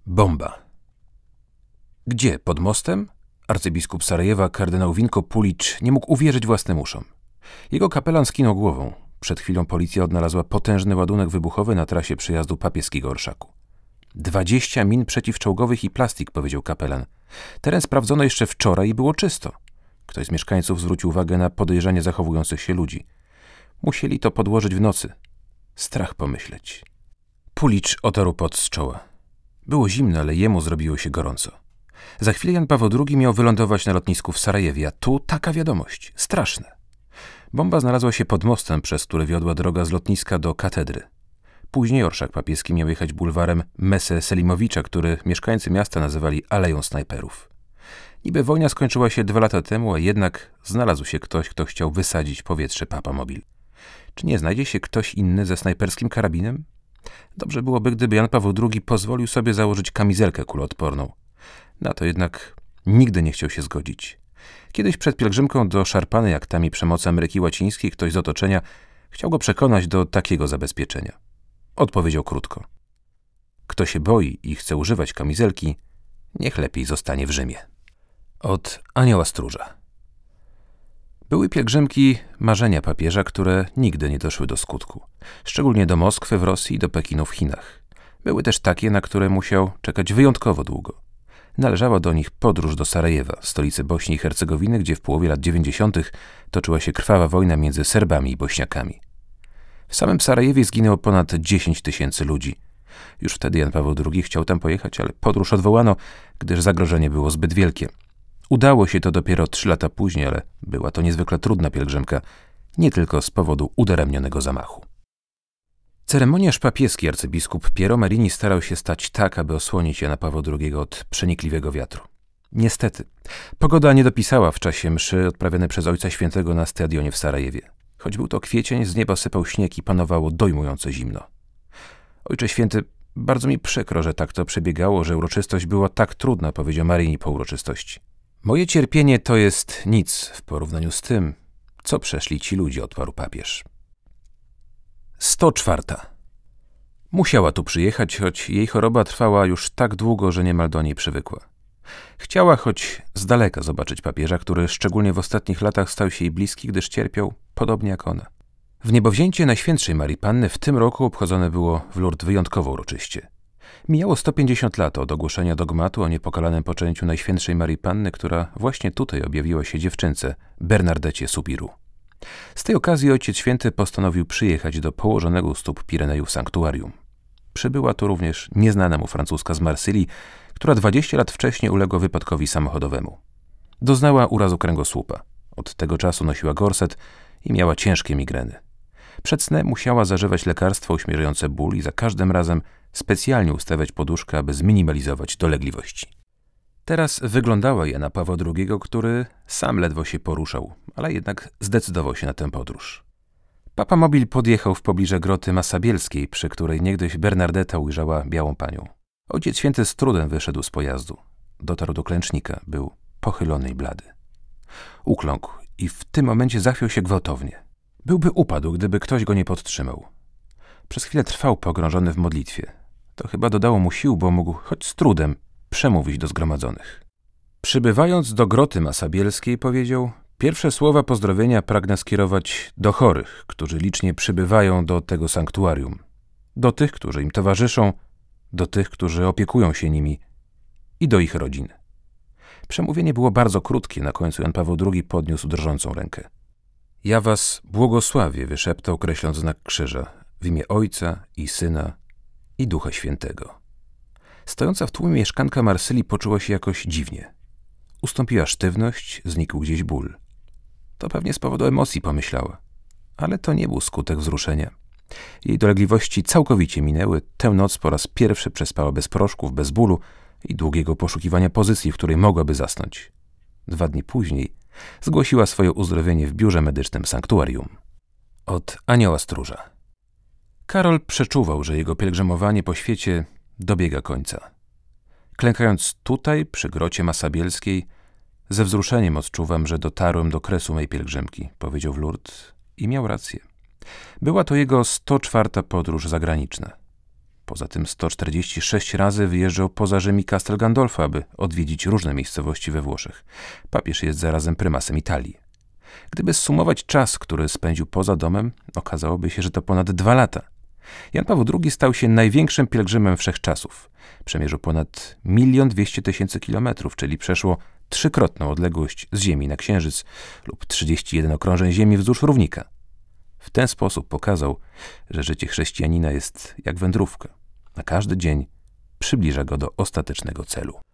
Bomba. Gdzie? Pod mostem? Arcybiskup Sarajewa, kardynał Vinko Pulic, nie mógł uwierzyć własnym uszom. Jego kapelan skinął głową. Przed chwilą policja odnalazła potężny ładunek wybuchowy na trasie przejazdu papieskiego orszaku. 20 min przeciwczołgowych i plastik, powiedział kapelan. Teren sprawdzono jeszcze wczoraj i było czysto. Ktoś z mieszkańców zwrócił uwagę na podejrzanie zachowujących się ludzi. Musieli to podłożyć w nocy. Strach pomyśleć. Pulic otarł pot z czoła. Było zimno, ale jemu zrobiło się gorąco. Za chwilę Jan Paweł II miał wylądować na lotnisku w Sarajewie, a tu taka wiadomość. Straszne. Bomba znalazła się pod mostem, przez który wiodła droga z lotniska do katedry. Później orszak papieski miał jechać bulwarem Mese Selimowicza, który mieszkańcy miasta nazywali Aleją Snajperów. Niby wojna skończyła się 2 lata temu, a jednak znalazł się ktoś, kto chciał wysadzić w powietrze Papamobil. Czy nie znajdzie się ktoś inny ze snajperskim karabinem? Dobrze byłoby, gdyby Jan Paweł II pozwolił sobie założyć kamizelkę kuloodporną. Na to jednak nigdy nie chciał się zgodzić. Kiedyś przed pielgrzymką do szarpanej aktami przemocy Ameryki Łacińskiej ktoś z otoczenia chciał go przekonać do takiego zabezpieczenia. Odpowiedział krótko. Kto się boi i chce używać kamizelki, niech lepiej zostanie w Rzymie. Od Anioła Stróża. Były pielgrzymki marzenia papieża, które nigdy nie doszły do skutku. Szczególnie do Moskwy w Rosji i do Pekinu w Chinach. Były też takie, na które musiał czekać wyjątkowo długo. Należała do nich podróż do Sarajewa, stolicy Bośni i Hercegowiny, gdzie w połowie lat 90. toczyła się krwawa wojna między Serbami i Bośniakami. W samym Sarajewie zginęło ponad 10 000 ludzi. Już wtedy Jan Paweł II chciał tam pojechać, ale podróż odwołano, gdyż zagrożenie było zbyt wielkie. Udało się to dopiero 3 lata później, ale była to niezwykle trudna pielgrzymka, nie tylko z powodu udaremnionego zamachu. Ceremoniarz papieski arcybiskup Piero Marini starał się stać tak, aby osłonić Jana Pawła II od przenikliwego wiatru. Niestety, pogoda nie dopisała w czasie mszy odprawianej przez Ojca Świętego na stadionie w Sarajewie. Choć był to kwiecień, z nieba sypał śnieg i panowało dojmujące zimno. Ojcze Święty, bardzo mi przykro, że tak to przebiegało, że uroczystość była tak trudna, powiedział Marini po uroczystości. Moje cierpienie to jest nic w porównaniu z tym, co przeszli ci ludzie, odparł papież. 104. Musiała tu przyjechać, choć jej choroba trwała już tak długo, że niemal do niej przywykła. Chciała choć z daleka zobaczyć papieża, który szczególnie w ostatnich latach stał się jej bliski, gdyż cierpiał podobnie jak ona. W niebowzięcie Najświętszej Marii Panny w tym roku obchodzone było w Lourdes wyjątkowo uroczyście. Mijało 150 lat od ogłoszenia dogmatu o niepokalanym poczęciu Najświętszej Marii Panny, która właśnie tutaj objawiła się dziewczynce, Bernardecie Soubirous. Z tej okazji Ojciec Święty postanowił przyjechać do położonego u stóp Pirenejów sanktuarium. Przybyła tu również nieznana mu Francuska z Marsylii, która 20 lat wcześniej uległa wypadkowi samochodowemu. Doznała urazu kręgosłupa. Od tego czasu nosiła gorset i miała ciężkie migreny. Przed snem musiała zażywać lekarstwa uśmierzające ból i za każdym razem specjalnie ustawiać poduszkę, aby zminimalizować dolegliwości. Teraz wyglądała Jana Pawła II, który sam ledwo się poruszał, ale jednak zdecydował się na tę podróż. Papamobil podjechał w pobliże groty Masabielskiej, przy której niegdyś Bernardeta ujrzała białą panią. Ojciec Święty z trudem wyszedł z pojazdu. Dotarł do klęcznika, był pochylony i blady. Ukląkł i w tym momencie zachwiał się gwałtownie. Byłby upadł, gdyby ktoś go nie podtrzymał. Przez chwilę trwał pogrążony w modlitwie. To chyba dodało mu sił, bo mógł choć z trudem przemówić do zgromadzonych. Przybywając do groty Masabielskiej, powiedział: pierwsze słowa pozdrowienia pragnę skierować do chorych, którzy licznie przybywają do tego sanktuarium, do tych, którzy im towarzyszą, do tych, którzy opiekują się nimi i do ich rodzin. Przemówienie było bardzo krótkie, na końcu Jan Paweł II podniósł drżącą rękę. Ja was błogosławię, wyszeptał, kreśląc znak krzyża, w imię Ojca i Syna i Ducha Świętego. Stojąca w tłumie mieszkanka Marsylii poczuła się jakoś dziwnie. Ustąpiła sztywność, znikł gdzieś ból. To pewnie z powodu emocji, pomyślała. Ale to nie był skutek wzruszenia. Jej dolegliwości całkowicie minęły. Tę noc po raz pierwszy przespała bez proszków, bez bólu i długiego poszukiwania pozycji, w której mogłaby zasnąć. 2 dni później zgłosiła swoje uzdrowienie w biurze medycznym sanktuarium. Od Anioła Stróża. Karol przeczuwał, że jego pielgrzymowanie po świecie dobiega końca. Klękając tutaj, przy grocie Masabielskiej, ze wzruszeniem odczuwam, że dotarłem do kresu mej pielgrzymki, powiedział w Lourdes i miał rację. Była to jego 104. podróż zagraniczna. Poza tym 146 razy wyjeżdżał poza Rzym i Castel Gandolfo, aby odwiedzić różne miejscowości we Włoszech. Papież jest zarazem prymasem Italii. Gdyby zsumować czas, który spędził poza domem, okazałoby się, że to ponad 2 lata. Jan Paweł II stał się największym pielgrzymem wszechczasów. Przemierzył ponad 1 200 000 kilometrów, czyli przeszło 3-krotną odległość z Ziemi na Księżyc lub 31 okrążeń Ziemi wzdłuż równika. W ten sposób pokazał, że życie chrześcijanina jest jak wędrówka. Na każdy dzień przybliża go do ostatecznego celu.